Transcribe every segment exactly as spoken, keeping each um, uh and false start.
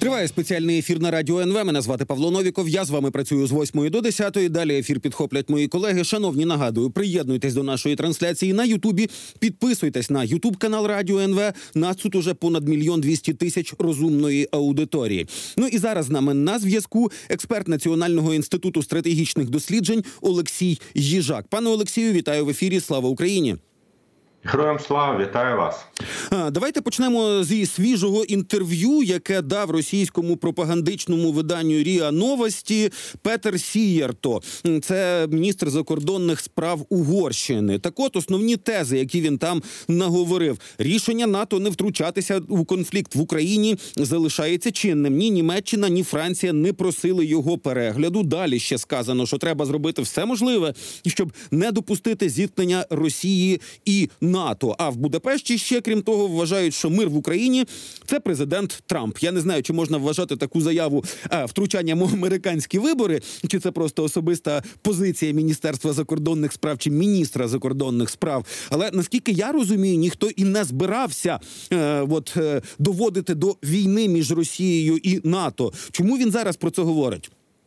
Триває спеціальний ефір на Радіо ен ве. Мене звати Павло Новіков. Я з вами працюю з восьмої до десятої. Далі ефір підхоплять мої колеги. Шановні, нагадую, приєднуйтесь до нашої трансляції на Ютубі. Підписуйтесь на Ютуб канал Радіо ен ве. Нас тут уже понад мільйон двісті тисяч розумної аудиторії. Ну і зараз з нами на зв'язку експерт Національного інституту стратегічних досліджень Олексій Їжак. Пане Олексію, вітаю в ефірі. Слава Україні! Героям слава, вітаю вас. Давайте почнемо зі свіжого інтерв'ю, яке дав російському пропагандичному виданню РІА Новості Петер Сієрто. Це міністр закордонних справ Угорщини. Так от, основні тези, які він там наговорив. Рішення НАТО не втручатися у конфлікт в Україні залишається чинним. Ні Німеччина, ні Франція не просили його перегляду. Далі ще сказано, що треба зробити все можливе, щоб не допустити зіткнення Росії і НАТО. А в Будапешті ще, крім того, вважають, що мир в Україні – це президент Трамп. Я не знаю, чи можна вважати таку заяву а, втручанням у американські вибори, чи це просто особиста позиція Міністерства закордонних справ, чи міністра закордонних справ. Але, наскільки я розумію, ніхто і не збирався е, от, е, доводити до війни між Росією і НАТО. Чому він зараз про це говорить?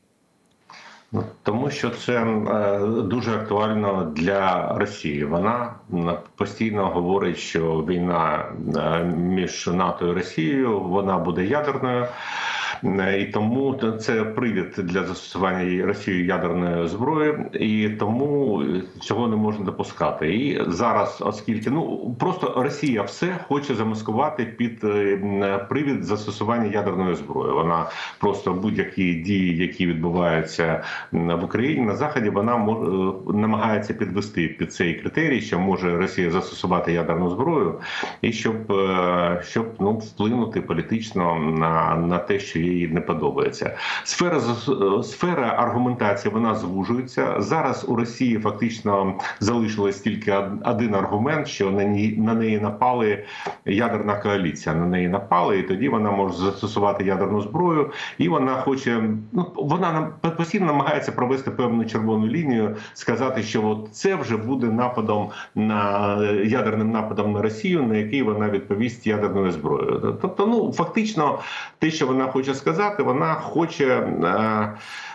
Тому що це дуже актуально для Росії. Вона постійно говорить, що війна між НАТО і Росією, вона буде ядерною. І тому це привід для застосування Росією ядерної зброї, і тому цього не можна допускати. І зараз, оскільки ну просто Росія все хоче замаскувати під привід застосування ядерної зброї. Вона просто будь-які дії, які відбуваються в Україні на Заході, вона мож, намагається підвести під цей критерій, що може Росія застосувати ядерну зброю, і щоб, щоб ну, вплинути політично на, на те, що їй не подобається. Сфера, сфера аргументації, вона звужується. Зараз у Росії фактично залишилось тільки один аргумент, що на неї, на неї напали ядерна коаліція. На неї напали, і тоді вона може застосувати ядерну зброю. І вона хоче, ну, вона постійно намагається провести певну червону лінію, сказати, що от це вже буде нападом на ядерним нападом на Росію, на який вона відповість ядерною зброєю. Тобто, ну, фактично, те, що вона хоче сказати, вона хоче е,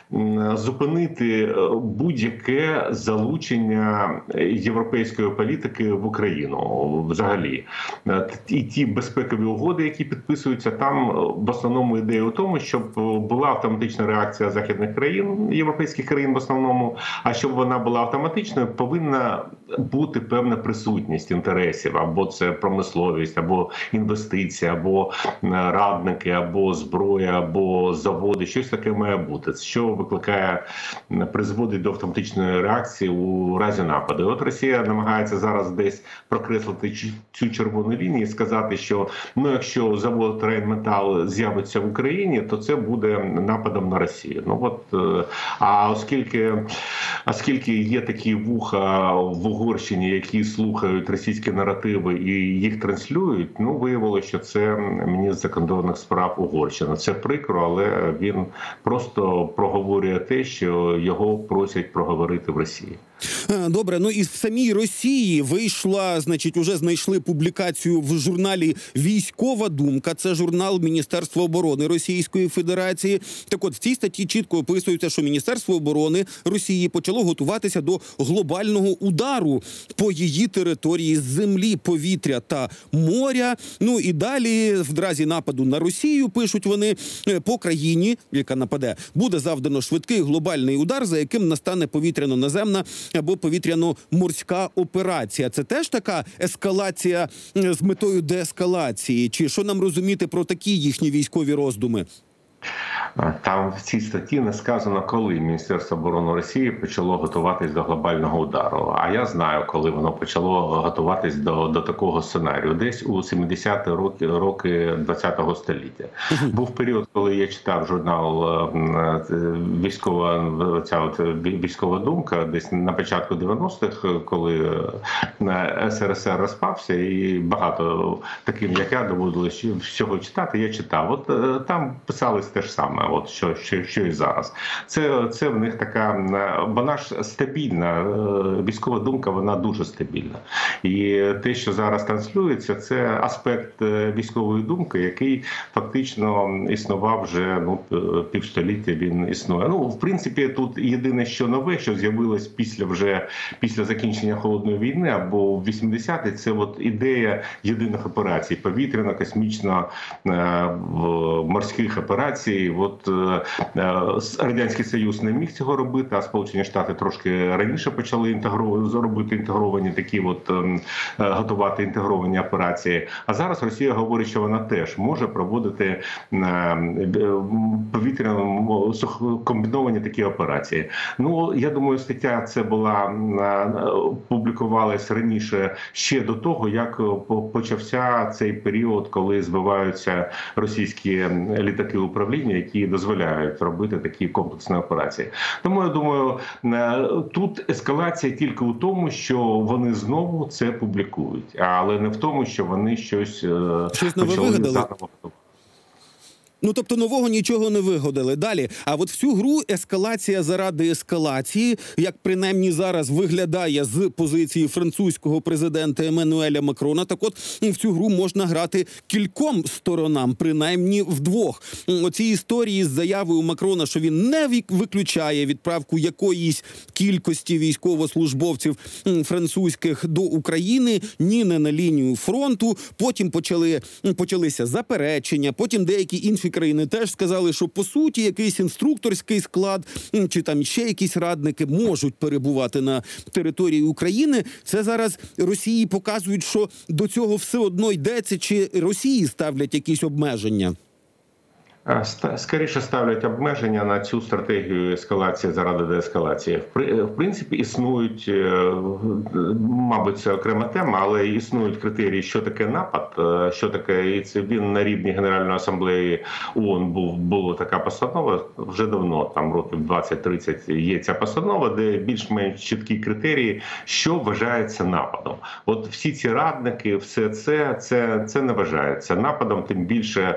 зупинити будь-яке залучення європейської політики в Україну взагалі. І ті безпекові угоди, які підписуються, там в основному ідея у тому, щоб була автоматична реакція західних країн, європейських країн в основному, а щоб вона була автоматичною, повинна бути певна присутність інтересів, або це промисловість, або інвестиції, або радники, або зброя, або заводи, щось таке має бути, що викликає, призводить до автоматичної реакції у разі нападу. От Росія намагається зараз десь прокреслити цю червону лінію і сказати, що ну, якщо завод Рейнметал з'явиться в Україні, то це буде нападом на Росію. Ну от, а оскільки, оскільки є такі вуха в Угорщині, які слухають російські наративи і їх транслюють, ну виявилося, що це міністр закордонних справ Угорщини. Це прикро, але він просто проговорює те, що його просять проговорити в Росії. Добре, ну і в самій Росії вийшла, значить, уже знайшли публікацію в журналі «Військова думка». Це журнал Міністерства оборони Російської Федерації. Так от, в цій статті чітко описується, що Міністерство оборони Росії почало готуватися до глобального удару по її території з землі, повітря та моря. Ну і далі, в разі нападу на Росію, пишуть вони, по країні, яка нападе, буде завдано швидкий глобальний удар, за яким настане повітряно-наземна або повітряно-морська операція. Це теж така ескалація з метою деескалації? Чи що нам розуміти про такі їхні військові роздуми? Там в цій статті не сказано, коли Міністерство оборони Росії почало готуватись до глобального удару. А я знаю, коли воно почало готуватись до, до такого сценарію. Десь у сімдесяті роки, роки ХХ століття. Був період, коли я читав журнал «Військова, ця от, військова думка», десь на початку дев'яностих, коли ес ер ес ер розпався, і багато таким, як я, доводилось всього читати, я читав. От там писалось те ж саме. саме, от що, що, що і зараз. Це, це в них така, вона ж стабільна, військова думка, вона дуже стабільна. І те, що зараз транслюється, це аспект військової думки, який фактично існував вже ну, півстоліття, він існує. Ну, в принципі, тут єдине, що нове, що з'явилось після вже після закінчення холодної війни або в вісімдесяті, це от ідея єдиних операцій, повітряно, космічно, морських операцій. От Радянський Союз не міг цього робити, а Сполучені Штати трошки раніше почали інтегрувати, робити інтегровані такі от готувати інтегровані операції. А зараз Росія говорить, що вона теж може проводити повітряно комбіновані такі операції. Ну, я думаю, стаття це була публікувалась раніше ще до того, як почався цей період, коли збиваються російські літаки управління, які дозволяють робити такі комплексні операції. Тому я думаю, тут ескалація тільки у тому, що вони знову це публікують, але не в тому, що вони щось, щось нове вигадали. Ну, тобто нового нічого не вигадали. Далі, а от всю гру ескалація заради ескалації, як принаймні зараз виглядає з позиції французького президента Еммануеля Макрона, так от в цю гру можна грати кільком сторонам, принаймні вдвох. Оці історії з заявою Макрона, що він не виключає відправку якоїсь кількості військовослужбовців французьких до України, ні не на лінію фронту, потім почали, почалися заперечення, потім деякі інші країни теж сказали, що по суті якийсь інструкторський склад чи там ще якісь радники можуть перебувати на території України. Це зараз Росії показують, що до цього все одно йдеться, чи Росії ставлять якісь обмеження? Скоріше ставлять обмеження на цю стратегію ескалації заради деескалації. В принципі, існують, мабуть, це окрема тема, але існують критерії, що таке напад, що таке, і це він на рівні Генеральної асамблеї ООН був, була така постанова, вже давно, там років двадцять-тридцять є ця постанова, де більш-менш чіткі критерії, що вважається нападом. От всі ці радники, все це, це, це не вважається нападом, тим більше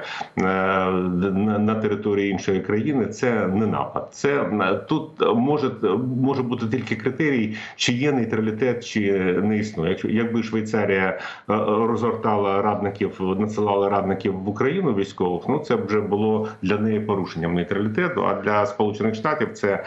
на території іншої країни, це не напад. Це тут може, може бути тільки критерій, чи є нейтралітет, чи не існує. Якщо якби Швейцарія розгортала радників, надсилала радників в Україну військових, ну це вже було для неї порушенням нейтралітету. А для Сполучених Штатів це,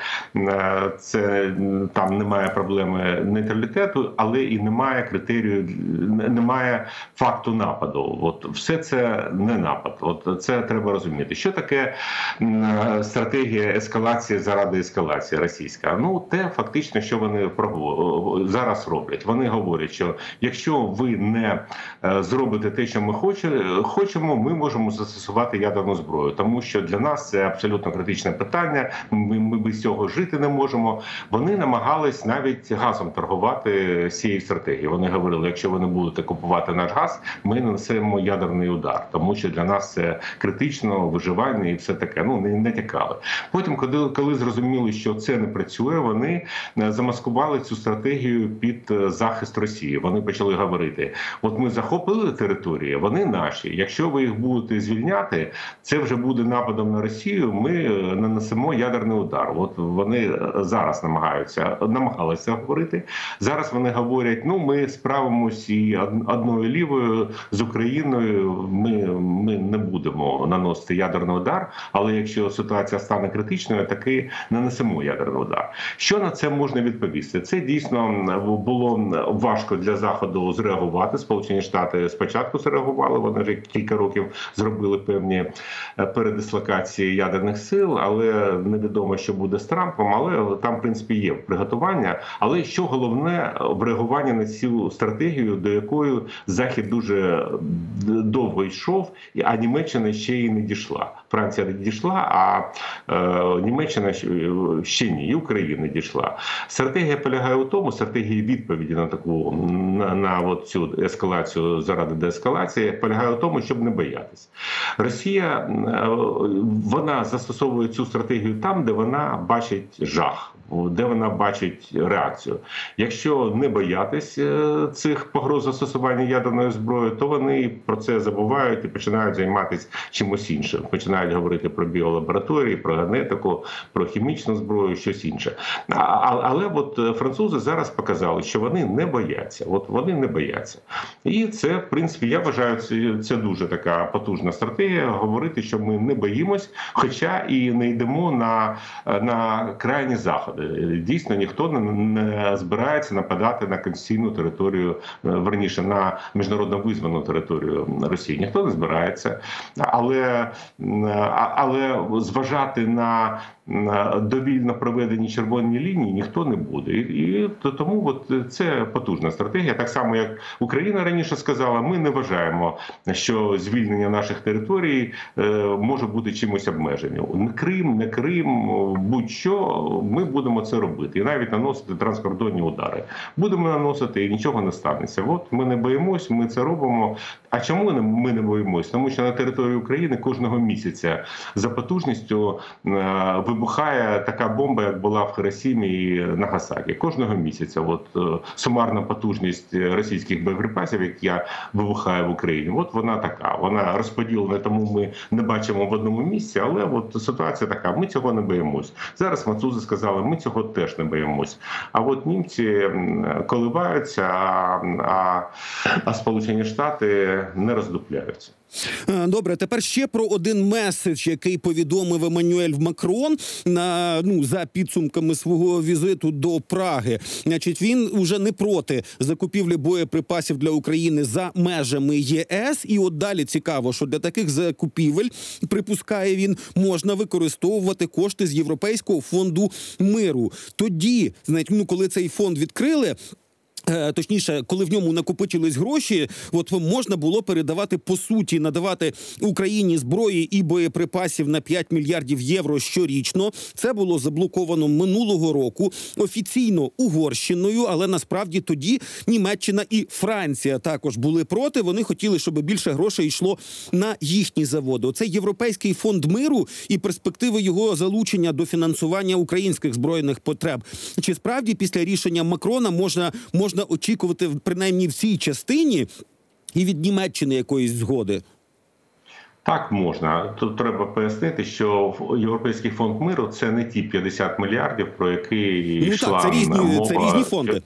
це там немає проблеми нейтралітету, але і немає критерію, немає факту нападу. От все це не напад. От це треба розуміти. Що таке стратегія ескалації заради ескалації російська? Ну, те фактично, що вони зараз роблять. Вони говорять, що якщо ви не зробите те, що ми хочемо, ми можемо застосувати ядерну зброю. Тому що для нас це абсолютно критичне питання, ми, ми без цього жити не можемо. Вони намагались навіть газом торгувати з цією стратегією. Вони говорили, якщо ви не будете купувати наш газ, ми нанесемо ядерний удар. Тому що для нас це критично, виживання і все таке, ну, не, не тікали. Потім, коли, коли зрозуміли, що це не працює, вони замаскували цю стратегію під захист Росії. Вони почали говорити, от ми захопили території, вони наші, якщо ви їх будете звільняти, це вже буде нападом на Росію, ми нанесемо ядерний удар. От вони зараз намагаються, намагалися говорити. Зараз вони говорять, ну, ми справимось і одною лівою з Україною, ми, ми не будемо наносити ядерний удар, але якщо ситуація стане критичною, таки нанесемо ядерний удар. Що на це можна відповісти? Це дійсно було важко для Заходу зреагувати. Сполучені Штати спочатку зреагували, вони вже кілька років зробили певні передислокації ядерних сил, але невідомо, що буде з Трампом, але там, в принципі, є приготування. Але що головне, в реагуванні на цю стратегію, до якої Захід дуже довго йшов, а Німеччина ще й не дійшла. Франція не дійшла, а е, Німеччина ще ні, і Україна не дійшла. Стратегія полягає у тому, стратегія відповіді на таку, на, на от цю ескалацію заради деескалації, полягає у тому, щоб не боятись. Росія, е, вона застосовує цю стратегію там, де вона бачить жах, де вона бачить реакцію. Якщо не боятись цих погроз застосування ядерної зброї, то вони про це забувають і починають займатися чимось іншим. починають говорити про біолабораторії, про генетику, про хімічну зброю, щось інше. Але от французи зараз показали, що вони не бояться. От вони не бояться. І це, в принципі, я вважаю, це, це дуже така потужна стратегія, говорити, що ми не боїмось, хоча і не йдемо на, на крайні заходи. Дійсно, ніхто не, не збирається нападати на конституційну територію, верніше, на міжнародно визвану територію Росії. Ніхто не збирається. Але, але зважати на довільно проведені червоні лінії ніхто не буде. І, і тому от це потужна стратегія. Так само, як Україна раніше сказала, ми не вважаємо, що звільнення наших територій е, може бути чимось обмеженням. Не Крим, не Крим, будь-що, ми будемо це робити. І навіть наносити транскордонні удари. Будемо наносити, і нічого не станеться. От ми не боїмось, ми це робимо. А чому ми не боїмось? Тому що на території України кожного місяця за потужністю е, вибухає така бомба, як була в Хіросімі і Нагасакі. Кожного місяця от сумарна потужність російських боєприпасів, яка вибухає в Україні, от вона така. Вона розподілена, тому ми не бачимо в одному місці, але от ситуація така. Ми цього не боїмось. Зараз французи сказали, ми цього теж не боїмось. А от німці коливаються, а, а, а Сполучені Штати не роздупляються. Добре, тепер ще про один меседж, який повідомив Еммануель Макрон на ну за підсумками свого візиту до Праги. Значить, він уже не проти закупівлі боєприпасів для України за межами ЄС. І от далі цікаво, що для таких закупівель, припускає він, можна використовувати кошти з Європейського фонду миру. Тоді, знаєте, ну коли цей фонд відкрили, точніше, коли в ньому накопичились гроші, от можна було передавати, по суті, надавати Україні зброї і боєприпасів на п'ять мільярдів євро щорічно. Це було заблоковано минулого року, офіційно Угорщиною, але насправді тоді Німеччина і Франція також були проти. Вони хотіли, щоб більше грошей йшло на їхні заводи. Оце Європейський фонд миру і перспективи його залучення до фінансування українських збройних потреб. Чи справді після рішення Макрона можна, можна очікувати, принаймні в цій частині, і від Німеччини якоїсь згоди? Так, можна. Тут треба пояснити, що Європейський фонд миру – це не ті п'ятдесят мільярдів, про які ну, йшла так, це різні, мова. Це різні фонди.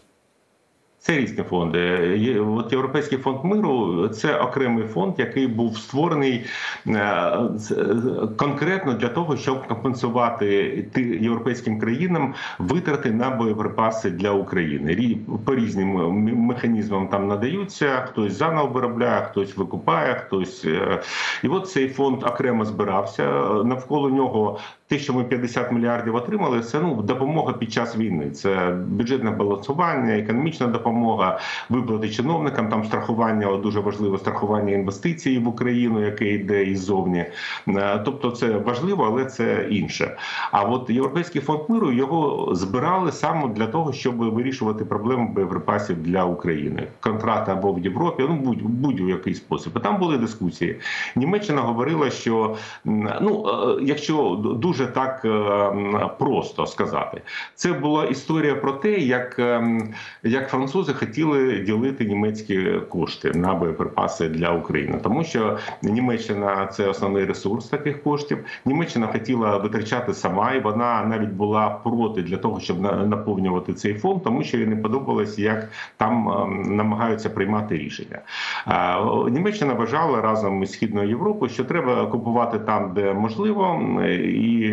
Це різні фонди. От Європейський фонд миру – це окремий фонд, який був створений конкретно для того, щоб компенсувати європейським країнам витрати на боєприпаси для України. По різним механізмам там надаються, хтось заново виробляє, хтось викупає, хтось… І от цей фонд окремо збирався, навколо нього те, що ми п'ятдесят мільярдів отримали, це ну, допомога під час війни. Це бюджетне балансування, економічна допомога, виплати чиновникам, там страхування, дуже важливе страхування інвестицій в Україну, яке йде іззовні. Тобто це важливо, але це інше. А от Європейський фонд миру, його збирали саме для того, щоб вирішувати проблеми боєприпасів для України. Контракти або в Європі, ну будь, будь-який спосіб. І там були дискусії. Німеччина говорила, що ну, якщо дуже так просто сказати. Це була історія про те, як, як французи хотіли ділити німецькі кошти на боєприпаси для України. Тому що Німеччина – це основний ресурс таких коштів. Німеччина хотіла витрачати сама, і вона навіть була проти для того, щоб наповнювати цей фонд, тому що їй не подобалось, як там намагаються приймати рішення. Німеччина вважала разом із Східною Європою, що треба купувати там, де можливо, і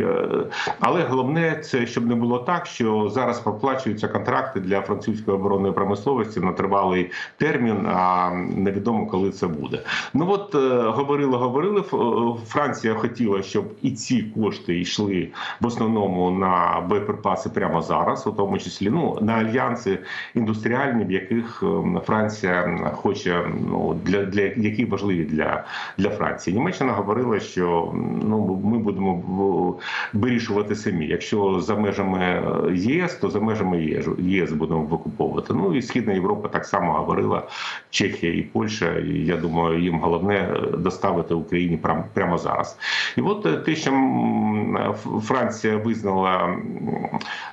але головне, це щоб не було так, що зараз проплачуються контракти для французької оборонної промисловості на тривалий термін, а невідомо, коли це буде. Ну от говорили, говорили, Франція хотіла, щоб і ці кошти йшли в основному на боєприпаси прямо зараз, у тому числі ну, на альянси індустріальні, в яких Франція хоче, ну, для, для які важливі для, для Франції. Німеччина говорила, що ну, ми будемо вирішувати самі. Якщо за межами ЄС, то за межами ЄС будемо викуповувати. Ну і Східна Європа так само говорила, Чехія і Польща, і я думаю, їм головне доставити Україні прямо, прямо зараз. І от те, що Франція визнала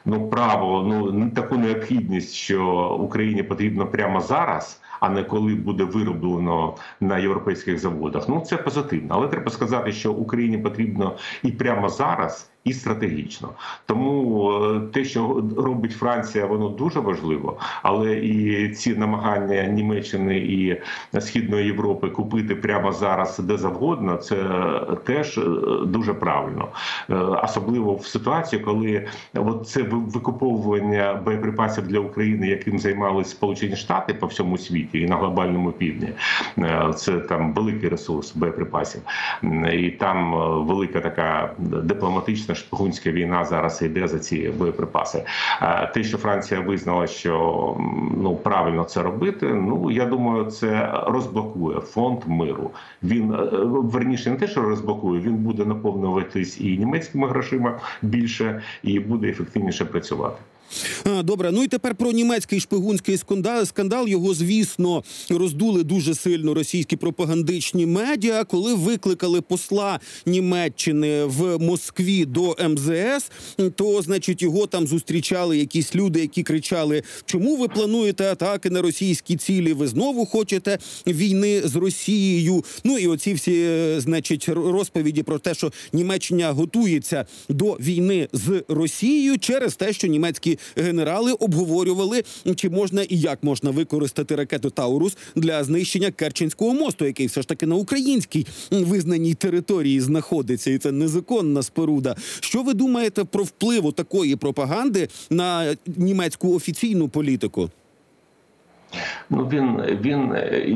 ну право, ну таку необхідність, що Україні потрібно прямо зараз, а не коли буде вироблено на європейських заводах. Ну це позитивно, але треба сказати, що Україні потрібно і прямо зараз, і стратегічно. Тому те, що робить Франція, воно дуже важливо, але і ці намагання Німеччини і Східної Європи купити прямо зараз де завгодно, це теж дуже правильно. Особливо в ситуації, коли от це викуповування боєприпасів для України, яким займалися Сполучені Штати по всьому світі і на глобальному півдні, це там великий ресурс боєприпасів, і там велика така дипломатична шпигунська війна зараз йде за ці боєприпаси. Те, що Франція визнала, що ну правильно це робити, ну я думаю, це розблокує фонд миру. Він верніше не те, що розблокує, він буде наповнюватись і німецькими грошима більше, і буде ефективніше працювати. Добре, ну і тепер про німецький шпигунський скандал. Його, звісно, роздули дуже сильно російські пропагандичні медіа, коли викликали посла Німеччини в Москві до ем зе ес, то, значить, його там зустрічали якісь люди, які кричали: чому ви плануєте атаки на російські цілі, ви знову хочете війни з Росією? Ну і оці всі, значить, розповіді про те, що Німеччина готується до війни з Росією через те, що німецькі генерали обговорювали, чи можна і як можна використати ракету «Таурус» для знищення Керченського мосту, який все ж таки на українській визнаній території знаходиться, і це незаконна споруда. Що ви думаєте про вплив такої пропаганди на німецьку офіційну політику? Ну, він, він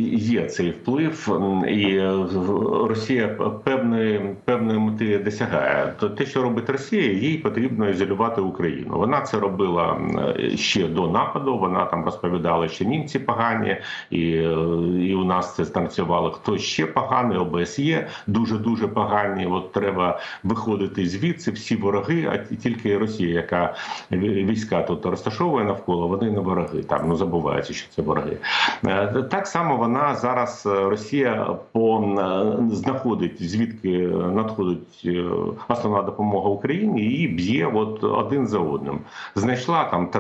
є цей вплив, і Росія певної, певної мети досягає. То те, що робить Росія, їй потрібно ізолювати Україну. Вона це робила ще до нападу, вона там розповідала, що німці погані, і, і у нас це станцювали. Хто ще поганий, о бе ес є дуже-дуже погані, от треба виходити звідси, всі вороги, а тільки Росія, яка війська тут розташовує навколо, вони не вороги, там, ну забуваються, що це вороги. Так само вона зараз, Росія, по знаходить, звідки надходить основна допомога Україні, і б'є от один за одним. Знайшла там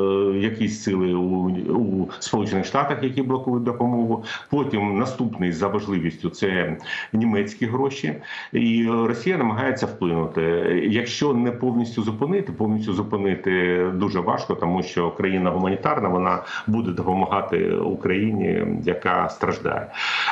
якісь сили у, у Сполучених Штатах, які блокують допомогу. Потім наступний за важливістю – це німецькі гроші. І Росія намагається вплинути. Якщо не повністю зупинити, повністю зупинити дуже важко, тому що країна гуманітарна, вона буде допомагати Україні, яка страждає.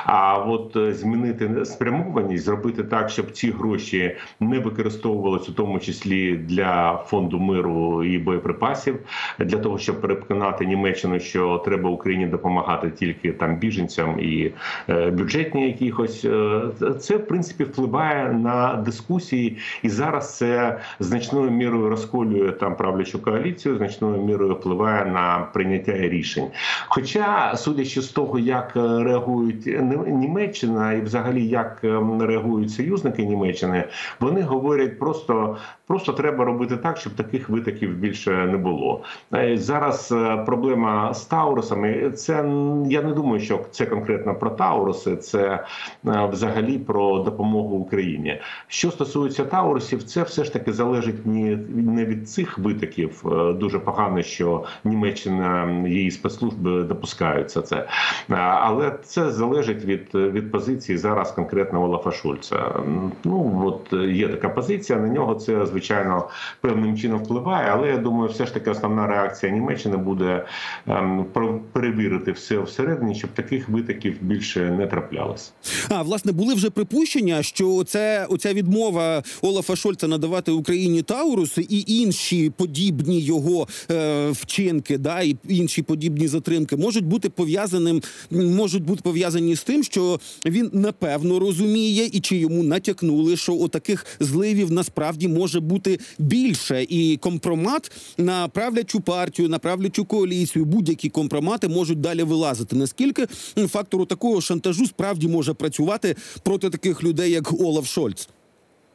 А от змінити спрямованість, зробити так, щоб ці гроші не використовувалися, у тому числі для фонду миру і боєприпасів, для того, щоб переконати Німеччину, що треба Україні допомагати тільки там біженцям і е, бюджетні якихось. Це, в принципі, впливає на дискусії, і зараз це значною мірою розколює там правлячу коаліцію, значною мірою впливає на прийняття рішень. Хоча, судячи з того, як реагують Німеччина і взагалі як реагують союзники Німеччини, вони говорять просто, просто треба робити так, щоб таких витоків більше не було. Зараз проблема з Таурусами, це, я не думаю, що це конкретно про Тауруси, це взагалі про допомогу Україні. Що стосується Таурусів, це все ж таки залежить не від цих витоків, дуже погано, що Німеччина, її спецслужби допускаються це. Але це залежить від, від позиції зараз конкретно Олафа Шольца. Ну, от є така позиція, на нього це, звичайно, певним чином впливає, але я думаю, все ж таки основна реакція Німеччини буде ем, перевірити все всередині, щоб таких витоків більше не траплялось. А, власне, були вже припущення, що це, оця відмова Олафа Шольца надавати Україні Тауруси і інші подібні його е, вчинки, да, і інші подібні затримки можуть бути пов'язаним, можуть бути пов'язані з тим, що він напевно розуміє, і чи йому натякнули, що отаких зливів насправді може бути більше. І компромат на правлячу партію, на правлячу коаліцію, будь-які компромати можуть далі вилазити. Наскільки фактору такого шантажу справді може працювати проти таких людей, як Олаф Шольц?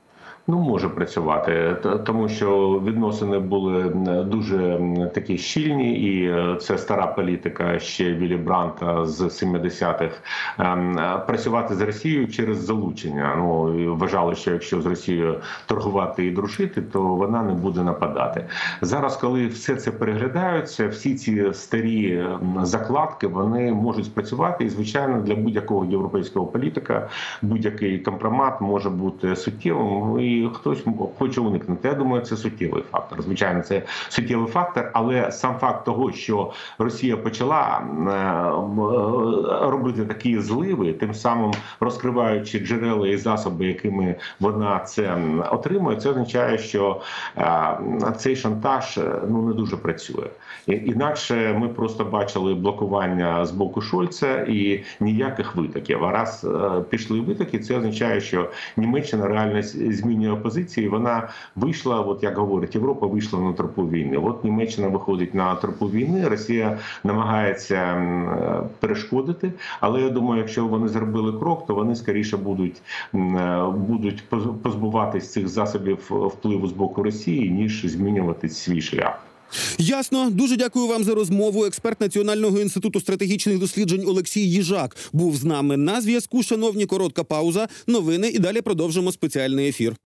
Ну, може працювати, Т- тому що відносини були дуже такі щільні, і це стара політика ще Віллі Брандта з сімдесятих. Ем, Працювати з Росією через залучення. Ну, і вважали, що якщо з Росією торгувати і дружити, то вона не буде нападати. Зараз, коли все це переглядається, всі ці старі ем, закладки, вони можуть спрацювати. І, звичайно, для будь-якого європейського політика будь-який компромат може бути суттєвим. І хтось хоче уникнути. Я думаю, це суттєвий фактор. Звичайно, це суттєвий фактор, але сам факт того, що Росія почала робити такі зливи, тим самим розкриваючи джерела і засоби, якими вона це отримує, це означає, що цей шантаж ну не дуже працює. Інакше ми просто бачили блокування з боку Шольца і ніяких витоків. А раз пішли витоки, це означає, що Німеччина реально змінює позиції. Вона вийшла, от як говорить, Європа вийшла на тропу війни. От Німеччина виходить на тропу війни, Росія намагається перешкодити. Але я думаю, якщо вони зробили крок, то вони скоріше будуть, будуть позбуватись цих засобів впливу з боку Росії, ніж змінювати свій шлях. Ясно. Дуже дякую вам за розмову. Експерт Національного інституту стратегічних досліджень Олексій Їжак був з нами на зв'язку. Шановні, коротка пауза, новини і далі продовжимо спеціальний ефір.